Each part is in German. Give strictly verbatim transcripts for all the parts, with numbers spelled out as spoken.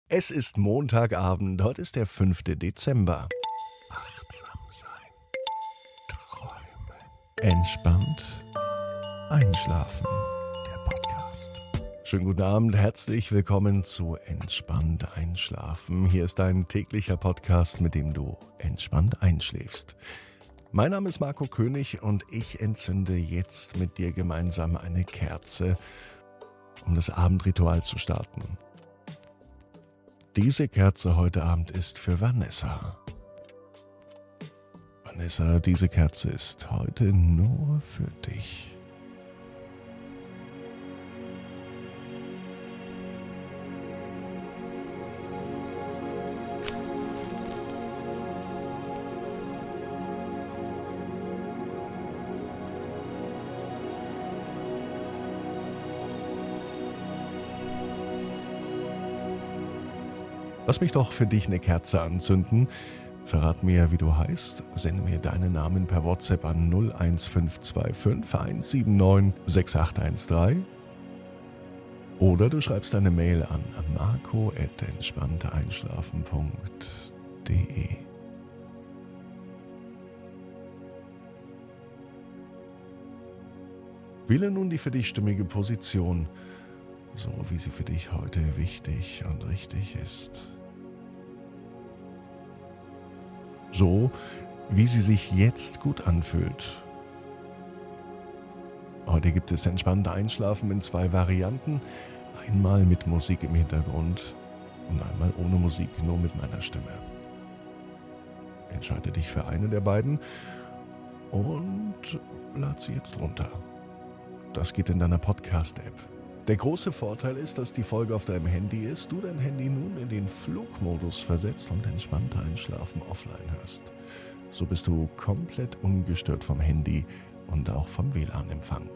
Es ist Montagabend, heute ist der fünfte Dezember. Achtsam sein, träumen, entspannt einschlafen. Der Podcast. Schönen guten Abend, herzlich willkommen zu Entspannt einschlafen. Hier ist dein täglicher Podcast, mit dem du entspannt einschläfst. Mein Name ist Marco König und ich entzünde jetzt mit dir gemeinsam eine Kerze, um das Abendritual zu starten. Diese Kerze heute Abend ist für Vanessa. Vanessa, diese Kerze ist heute nur für dich. Lass mich doch für dich eine Kerze anzünden. Verrat mir, wie du heißt. Sende mir deinen Namen per WhatsApp an null eins fünf zwei fünf eins sieben neun sechs acht eins drei. Oder du schreibst deine Mail an marco at entspannteinschlafen punkt de. Wähle nun die für dich stimmige Position, so wie sie für dich heute wichtig und richtig ist. So, wie sie sich jetzt gut anfühlt. Heute gibt es entspannte Einschlafen in zwei Varianten. Einmal mit Musik im Hintergrund und einmal ohne Musik, nur mit meiner Stimme. Entscheide dich für eine der beiden und lad sie jetzt runter. Das geht in deiner Podcast-App. Der große Vorteil ist, dass die Folge auf deinem Handy ist, du dein Handy nun in den Flugmodus versetzt und entspannt einschlafen offline hörst. So bist du komplett ungestört vom Handy und auch vom W L A N-Empfang.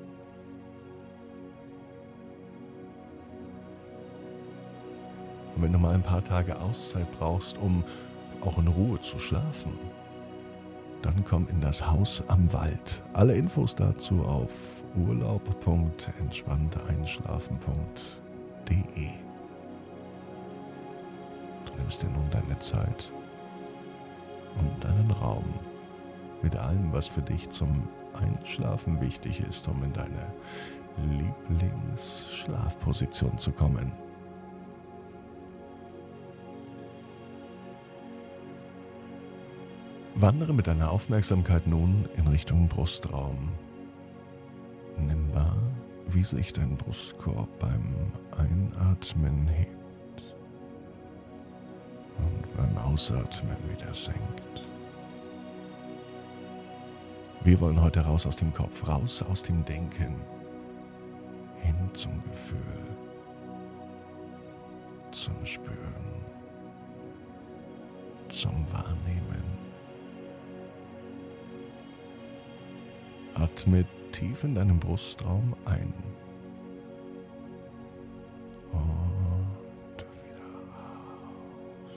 Und wenn du mal ein paar Tage Auszeit brauchst, um auch in Ruhe zu schlafen, dann komm in das Haus am Wald. Alle Infos dazu auf urlaub punkt entspannteinschlafen punkt de. Du nimmst dir nun deine Zeit und deinen Raum mit allem, was für dich zum Einschlafen wichtig ist, um in deine Lieblingsschlafposition zu kommen. Wandere mit deiner Aufmerksamkeit nun in Richtung Brustraum. Nimm wahr, wie sich dein Brustkorb beim Einatmen hebt und beim Ausatmen wieder senkt. Wir wollen heute raus aus dem Kopf, raus aus dem Denken, hin zum Gefühl, zum Spüren, zum Wahrnehmen. Atme tief in deinem Brustraum ein und wieder raus.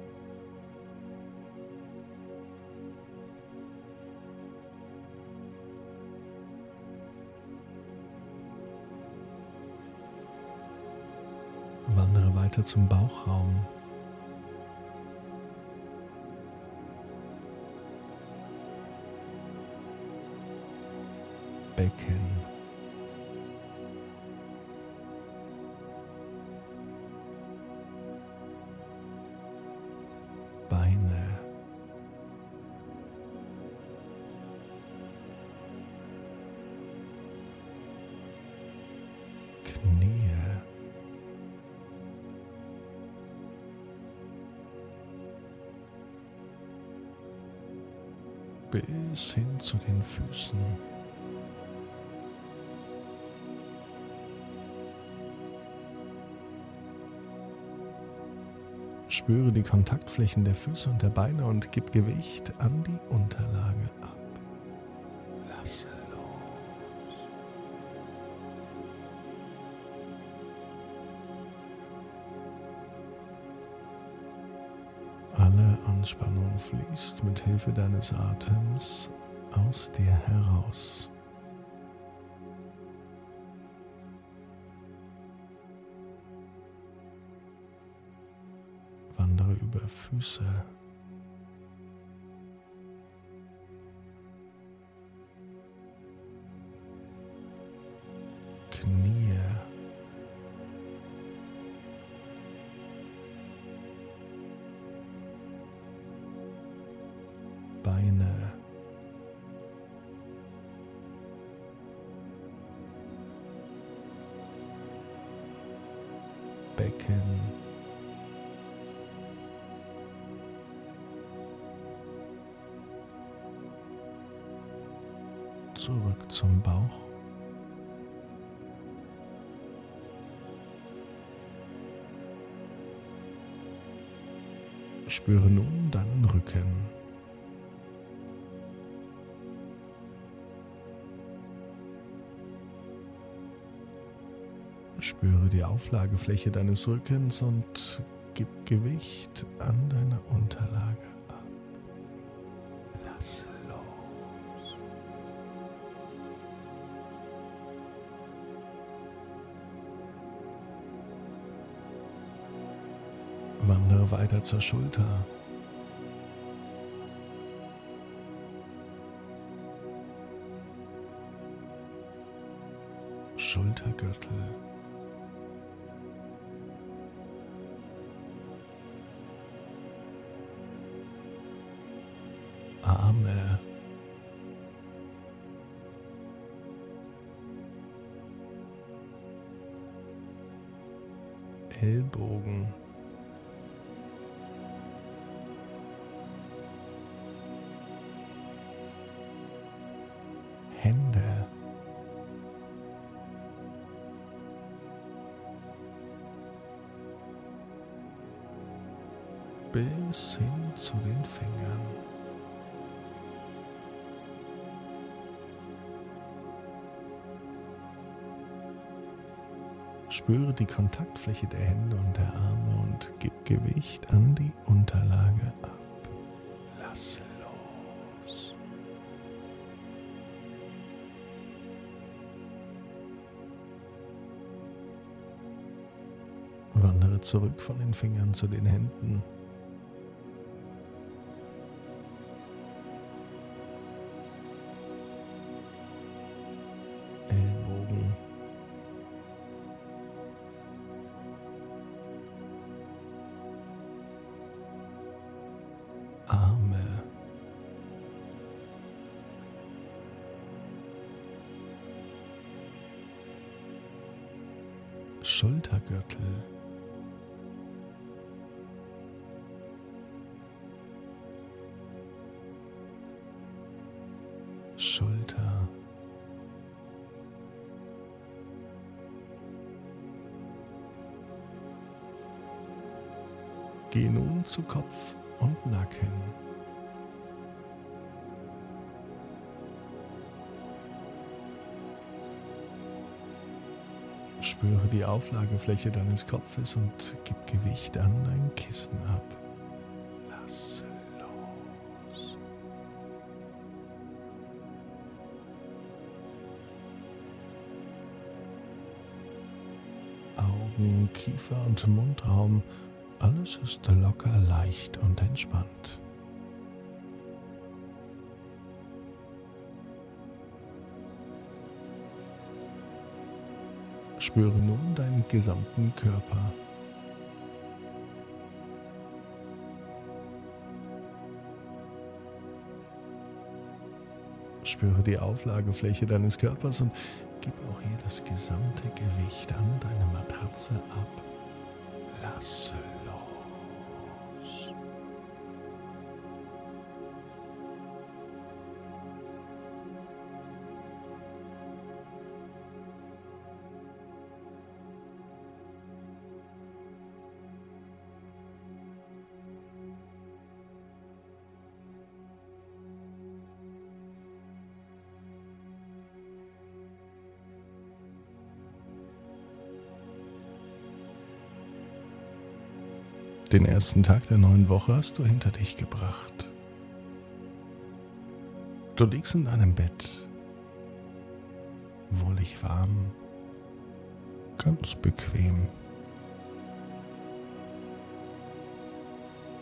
Wandere weiter zum Bauchraum. Becken. Beine. Knie. Bis hin zu den Füßen. Spüre die Kontaktflächen der Füße und der Beine und gib Gewicht an die Unterlage ab. Lasse los. Alle Anspannung fließt mit Hilfe deines Atems aus dir heraus. über Füße. Knie. Beine. Becken. Zurück zum Bauch. Spüre nun deinen Rücken. Spüre die Auflagefläche deines Rückens und gib Gewicht an deiner Unterlage ab. Lass los. Wandere weiter zur Schulter. Schultergürtel. Arme. Ellbogen. Hände. Bis hin zu den Fingern. Spüre die Kontaktfläche der Hände und der Arme und gib Gewicht an die Unterlage ab. Lass los. Wandere zurück von den Fingern zu den Händen. Ellbogen. Arme. Schultergürtel. Schulter. Geh nun zu Kopf und Nacken. Spüre die Auflagefläche deines Kopfes und gib Gewicht an dein Kissen ab. Lass los. Augen, Kiefer und Mundraum, alles ist locker, leicht und entspannt. Spüre nun deinen gesamten Körper. Spüre die Auflagefläche deines Körpers und gib auch hier das gesamte Gewicht an deine Matratze ab. Lass los. Den ersten Tag der neuen Woche hast du hinter dich gebracht. Du liegst in deinem Bett, wohlig warm, ganz bequem.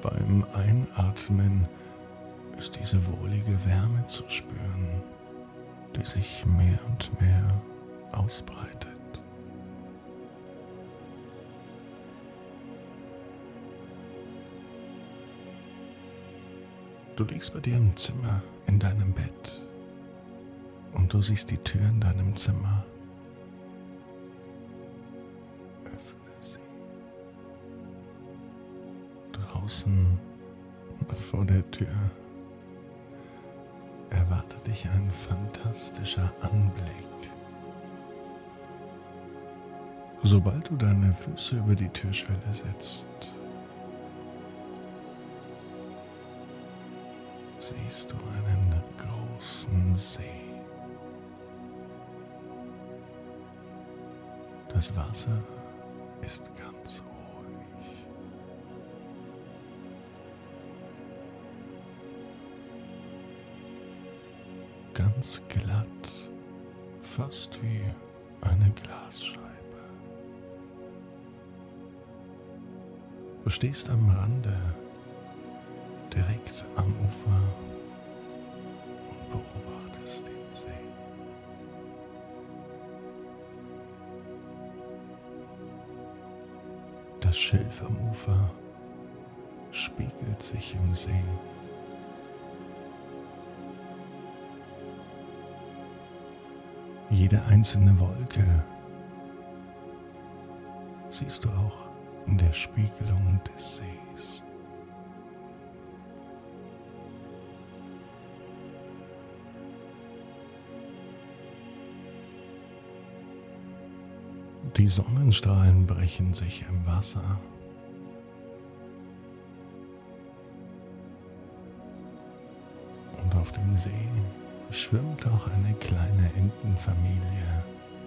Beim Einatmen ist diese wohlige Wärme zu spüren, die sich mehr und mehr ausbreitet. Du liegst bei dir im Zimmer in deinem Bett und du siehst die Tür in deinem Zimmer. Öffne sie. Draußen vor der Tür erwartet dich ein fantastischer Anblick. Sobald du deine Füße über die Türschwelle setzt, siehst du einen großen See. Das Wasser ist ganz ruhig. Ganz glatt, fast wie eine Glasscheibe. Du stehst am Rande, direkt am Ufer und beobachtest den See. Das Schilf am Ufer spiegelt sich im See. Jede einzelne Wolke siehst du auch in der Spiegelung des Sees. Die Sonnenstrahlen brechen sich im Wasser. Und auf dem See schwimmt auch eine kleine Entenfamilie.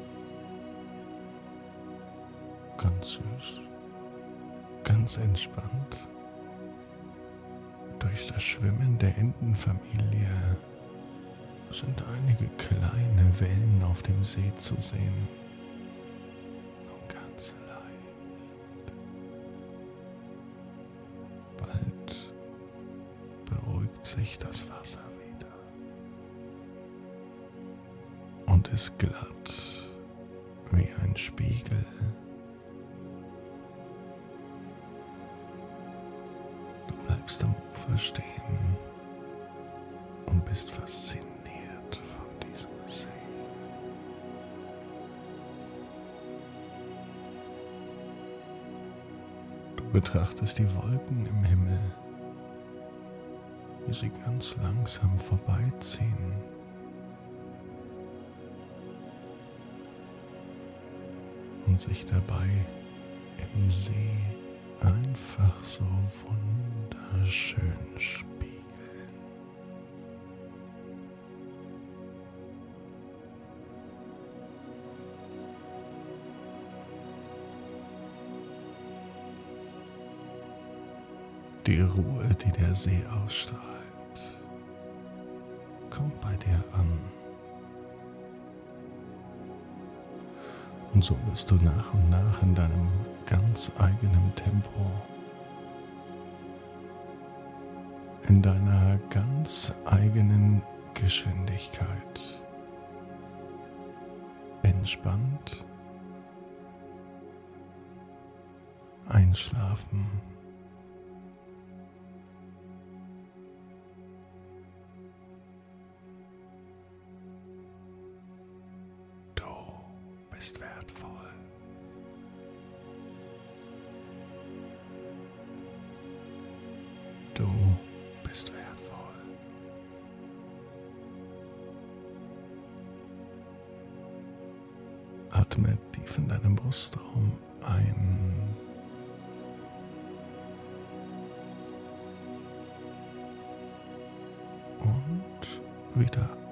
Ganz süß, ganz entspannt. Durch das Schwimmen der Entenfamilie sind einige kleine Wellen auf dem See zu sehen. Nur ganz leicht. Bald beruhigt sich das Wasser wieder und ist glatt wie ein Spiegel. Du bleibst am Ufer stehen und bist fasziniert von diesem See. Du betrachtest die Wolken im Himmel, wie sie ganz langsam vorbeiziehen. Und sich dabei im See einfach so wunderschön spiegeln. Die Ruhe, die der See ausstrahlt, kommt bei dir an. Und so wirst du nach und nach in deinem ganz eigenen Tempo, in deiner ganz eigenen Geschwindigkeit entspannt einschlafen. Du bist wertvoll. Du bist wertvoll. Atme tief in deinem Brustraum ein. Und wieder